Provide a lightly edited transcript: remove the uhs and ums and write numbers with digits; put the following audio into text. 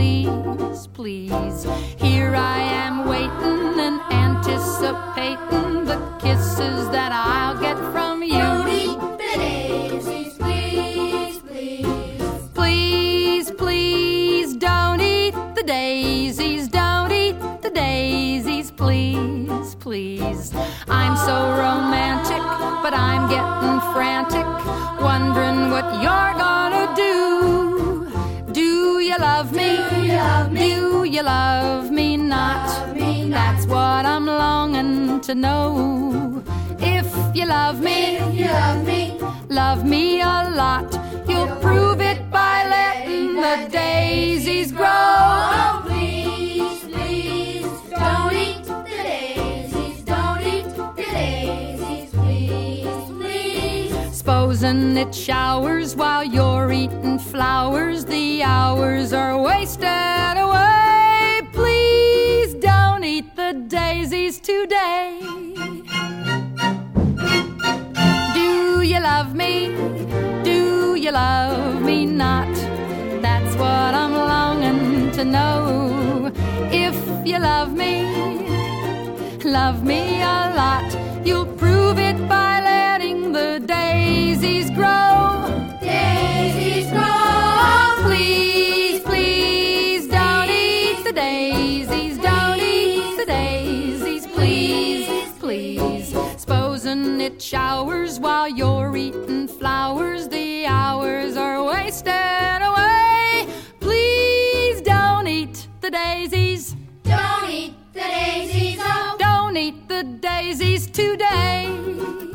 please, please. Here I am waiting and anticipating the kisses that I'll get from you. Don't eat the daisies, please, please. Please, please, don't eat the daisies. Don't eat the daisies, please, please. I'm so romantic, but I'm getting frantic, wondering what you're gonna do. Do you love me? Do you love me? Do you love me not? Love me not. That's what I'm longing to know. If you love me, If you love me a lot, you'll prove it by letting the daisies grow. Oh, please, please, don't eat the daisies. Don't eat the daisies, please, please. Supposing it showers while you're eating flowers, the hours are wasted away. Please don't eat the daisies today. Do you love me? Do you love me not? That's what I'm longing to know. If you love me a lot, you'll prove it by letting the daisies grow. Daisies grow. Please, please, don't eat the daisies. Don't eat the daisies, please, please. Supposing it showers while you're eating flowers, the hours are wasted away. Please don't eat the daisies. Don't eat the daisies. Oh. Don't eat the daisies today.